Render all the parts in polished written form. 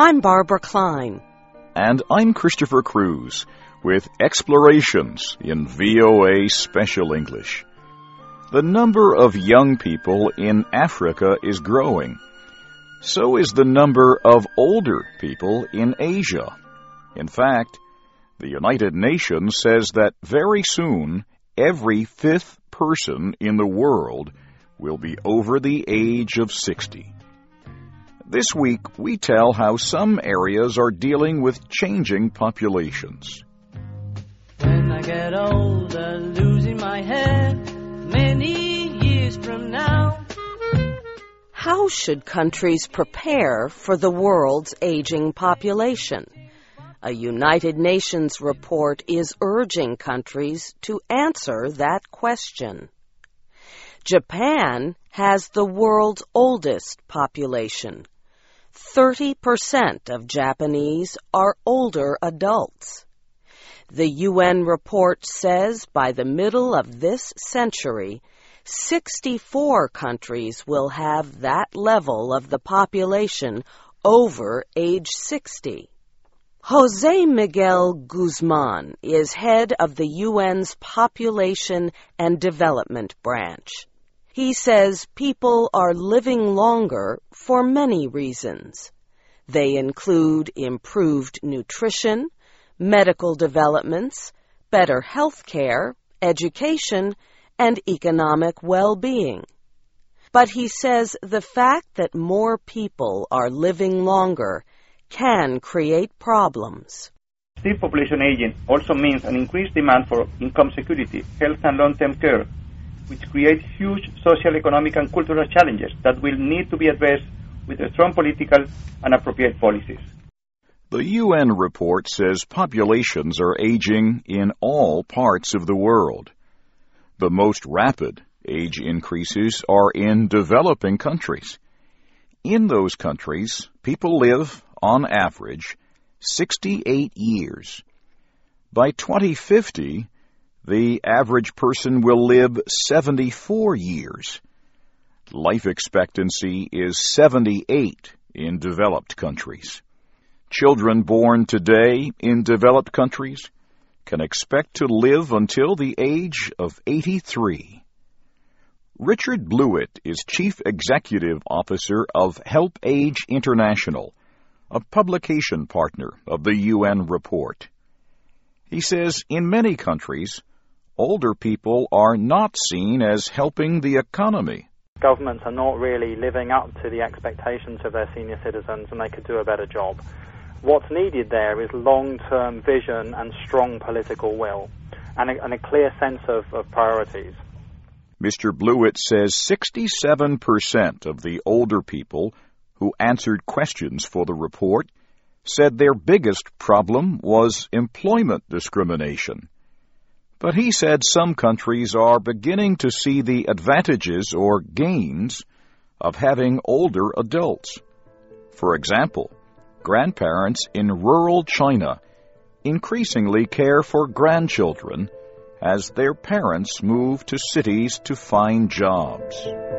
I'm Barbara Klein. And I'm Christopher Cruz with Explorations in VOA Special English. The number of young people in Africa is growing. So is the number of older people in Asia. In fact, the United Nations says that very soon, every fifth person in the world will be over the age of 60. This week, we tell how some areas are dealing with changing populations. When I get older, losing my head, many years from now. How should countries prepare for the world's aging population? A United Nations report is urging countries to answer that question. Japan has the world's oldest population. 30% of Japanese are older adults. The UN report says by the middle of this century, 64 countries will have that level of the population over age 60. José Miguel Guzmán is head of the UN's Population and Development Branch. He says people are living longer for many reasons. They include improved nutrition, medical developments, better health care, education, and economic well-being. But he says the fact that more people are living longer can create problems. Still, population aging also means an increased demand for income security, health and long-term care, which creates huge social, economic, and cultural challenges that will need to be addressed with strong political and appropriate policies. The UN report says populations are aging in all parts of the world. The most rapid age increases are in developing countries. In those countries, people live, on average, 68 years. By 2050, the average person will live 74 years. Life expectancy is 78 in developed countries. Children born today in developed countries can expect to live until the age of 83. Richard Blewett is Chief Executive Officer of Help Age International, a publication partner of the UN report. He says in many countries, older people are not seen as helping the economy. Governments are not really living up to the expectations of their senior citizens, and they could do a better job. What's needed there is long-term vision and strong political will, and a clear sense of priorities. Mr. Blewett says 67% of the older people who answered questions for the report said their biggest problem was employment discrimination. But he said some countries are beginning to see the advantages or gains of having older adults. For example, grandparents in rural China increasingly care for grandchildren as their parents move to cities to find jobs.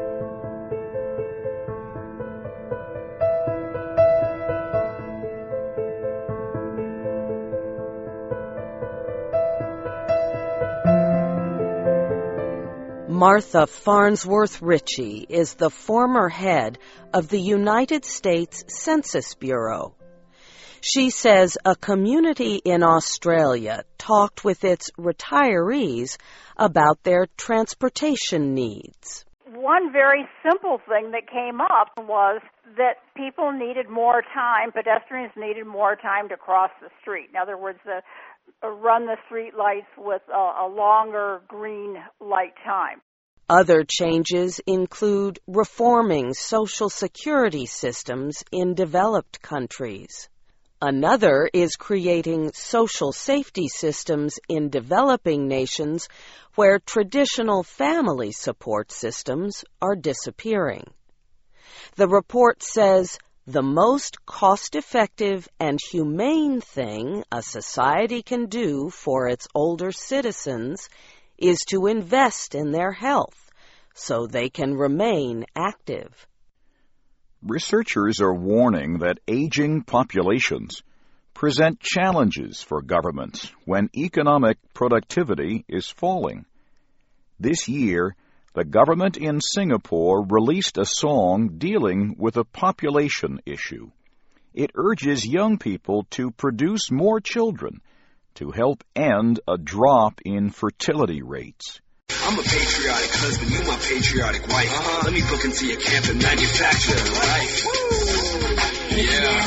Martha Farnsworth Ritchie is the former head of the United States Census Bureau. She says a community in Australia talked with its retirees about their transportation needs. One very simple thing that came up was that people needed more time, pedestrians needed more time to cross the street. In other words, run the street lights with a longer green light time. Other changes include reforming social security systems in developed countries. Another is creating social safety systems in developing nations where traditional family support systems are disappearing. The report says the most cost-effective and humane thing a society can do for its older citizens is to invest in their health so they can remain active. Researchers are warning that aging populations present challenges for governments when economic productivity is falling. This year, the government in Singapore released a song dealing with a population issue. It urges young people to produce more children to help end a drop in fertility rates. I'm a patriotic husband, you my patriotic wife. Let me book into your camp and manufacture, right? Yeah.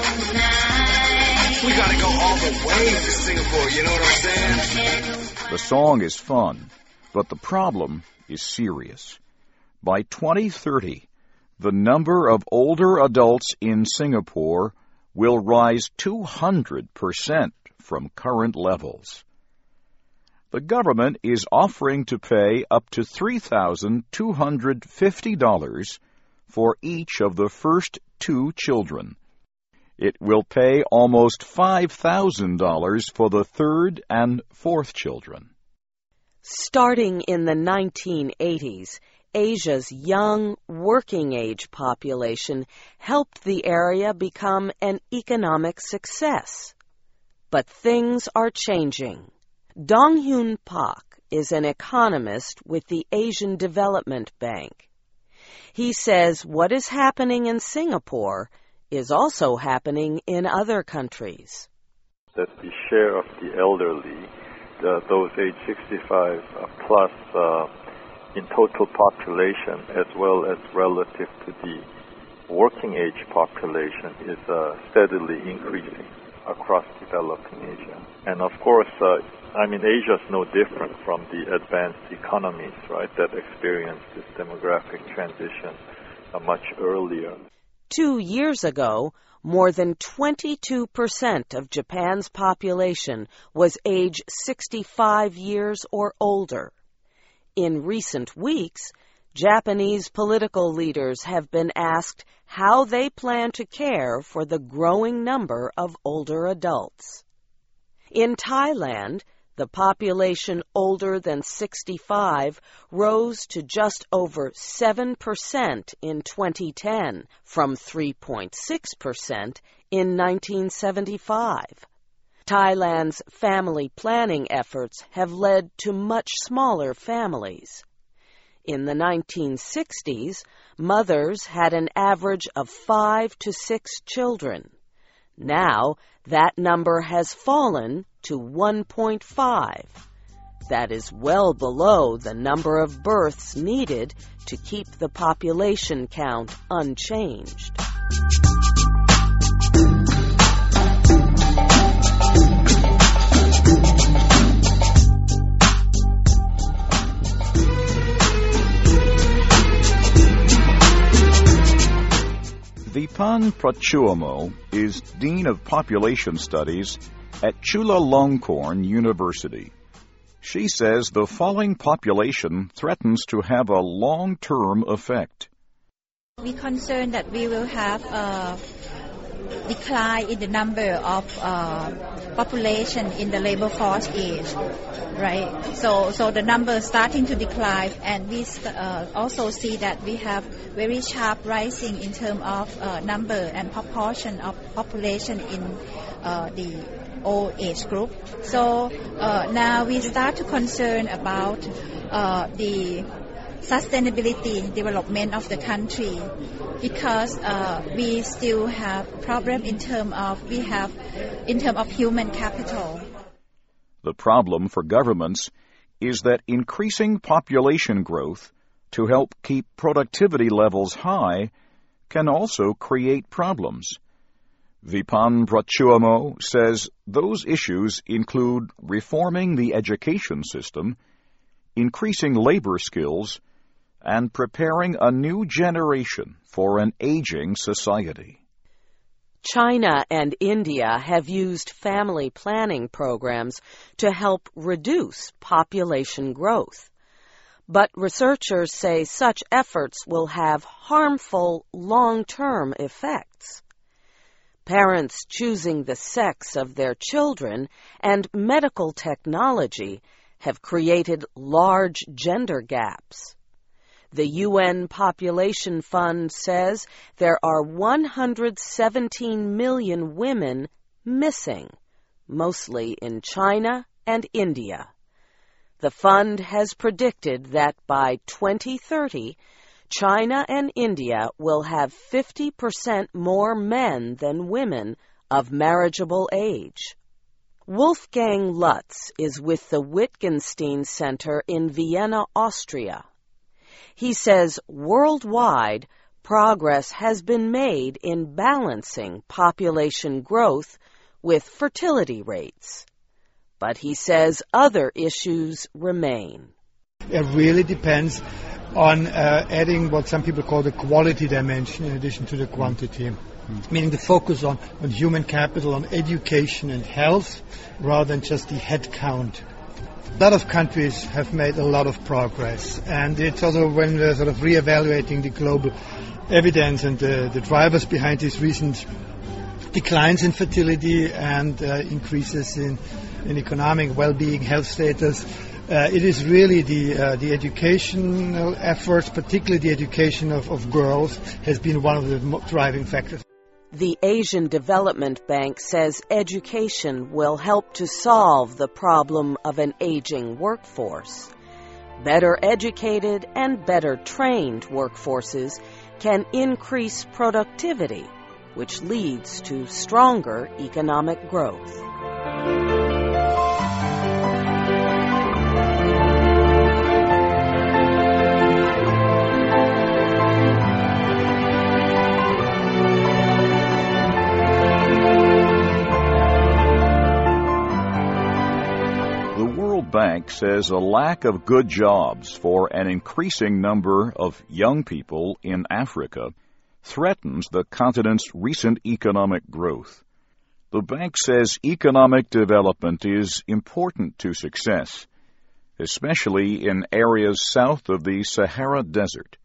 We gotta go all the way to Singapore, you know what I'm saying? The song is fun, but the problem is serious. By 2030, the number of older adults in Singapore will rise 200% from current levels. The government is offering to pay up to $3,250 for each of the first 2 children. It will pay almost $5,000 for the 3rd and 4th children. Starting in the 1980s, Asia's young, working-age population helped the area become an economic success. But things are changing. Dong-Hyun Park is an economist with the Asian Development Bank. He says what is happening in Singapore is also happening in other countries. That the share of the elderly, those age 65 plus in total population as well as relative to the working age population is steadily increasing across developing Asia. And of course, Asia is no different from the advanced economies, right, that experienced this demographic transition much earlier. 2 years ago, more than 22% of Japan's population was age 65 years or older. In recent weeks, Japanese political leaders have been asked how they plan to care for the growing number of older adults. In Thailand, the population older than 65 rose to just over 7% in 2010 from 3.6% in 1975. Thailand's family planning efforts have led to much smaller families. In the 1960s, mothers had an average of 5 to 6 children. Now, that number has fallen to 1.5. That is well below the number of births needed to keep the population count unchanged. Vipan Prachuamo is Dean of Population Studies at Chulalongkorn University. She says the falling population threatens to have a long-term effect. We're concerned that we will have a decline in the number of population in the labor force age, right? So the number is starting to decline, and we also see that we have very sharp rising in terms of number and proportion of population in the old age group. So now we start to concern about the sustainability development of the country, because we still have problem in terms of human capital. The problem for governments is that increasing population growth to help keep productivity levels high can also create problems. Vipan Prachuamo says those issues include reforming the education system, increasing labor skills, and preparing a new generation for an aging society. China and India have used family planning programs to help reduce population growth. But researchers say such efforts will have harmful long-term effects. Parents choosing the sex of their children and medical technology have created large gender gaps. The UN Population Fund says there are 117 million women missing, mostly in China and India. The fund has predicted that by 2030, China and India will have 50% more men than women of marriageable age. Wolfgang Lutz is with the Wittgenstein Center in Vienna, Austria. He says worldwide, progress has been made in balancing population growth with fertility rates. But he says other issues remain. It really depends on adding what some people call the quality dimension in addition to the quantity. Meaning the focus on human capital, on education and health, rather than just the head count. A lot of countries have made a lot of progress, and it's also when we're sort of reevaluating the global evidence and the drivers behind these recent declines in fertility and increases in economic well-being, health status. It is really the educational efforts, particularly the education of girls, has been one of the driving factors. The Asian Development Bank says education will help to solve the problem of an aging workforce. Better educated and better trained workforces can increase productivity, which leads to stronger economic growth. The Bank says a lack of good jobs for an increasing number of young people in Africa threatens the continent's recent economic growth. The bank says economic development is important to success, especially in areas south of the Sahara Desert.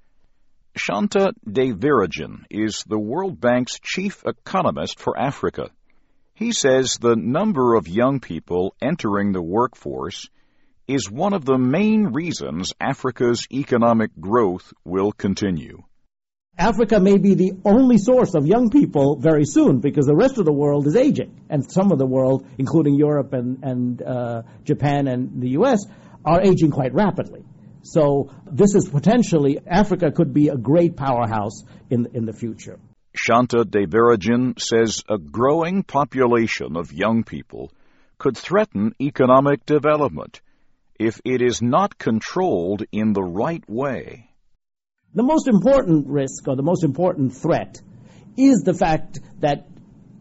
Shanta Devarajan is the World Bank's chief economist for Africa. He says the number of young people entering the workforce is one of the main reasons Africa's economic growth will continue. Africa may be the only source of young people very soon because the rest of the world is aging. And some of the world, including Europe and Japan and the U.S., are aging quite rapidly. So this is potentially, Africa could be a great powerhouse in the future. Shanta Devarajan says a growing population of young people could threaten economic development if it is not controlled in the right way. The most important risk or the most important threat is the fact that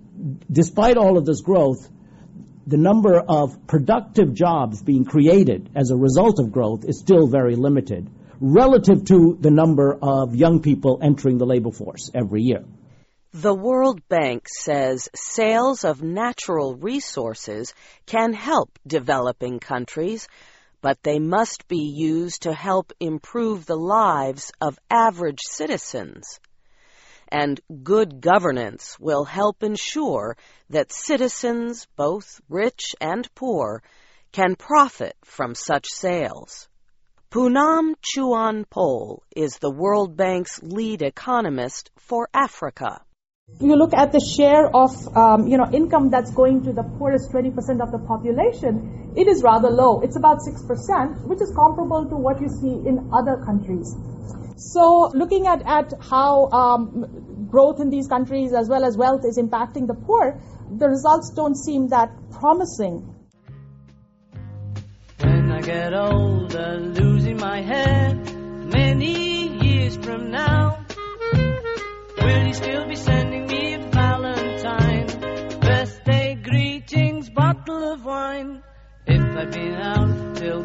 despite all of this growth, the number of productive jobs being created as a result of growth is still very limited relative to the number of young people entering the labor force every year. The World Bank says sales of natural resources can help developing countries, but they must be used to help improve the lives of average citizens. And good governance will help ensure that citizens, both rich and poor, can profit from such sales. Poonam Chuan-Pol is the World Bank's lead economist for Africa. You look at the share of income that's going to the poorest 20% of the population, it is rather low. It's about 6%, which is comparable to what you see in other countries. So looking at how growth in these countries as well as wealth is impacting the poor, the results don't seem that promising. When I get older, losing my head, many years from now, will you still be sending me a Valentine, birthday greetings, bottle of wine? If I'd been out till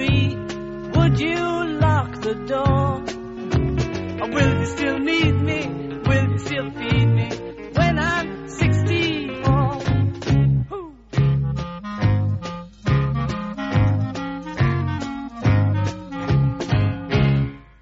2:45, would you lock the door? Or will you still need me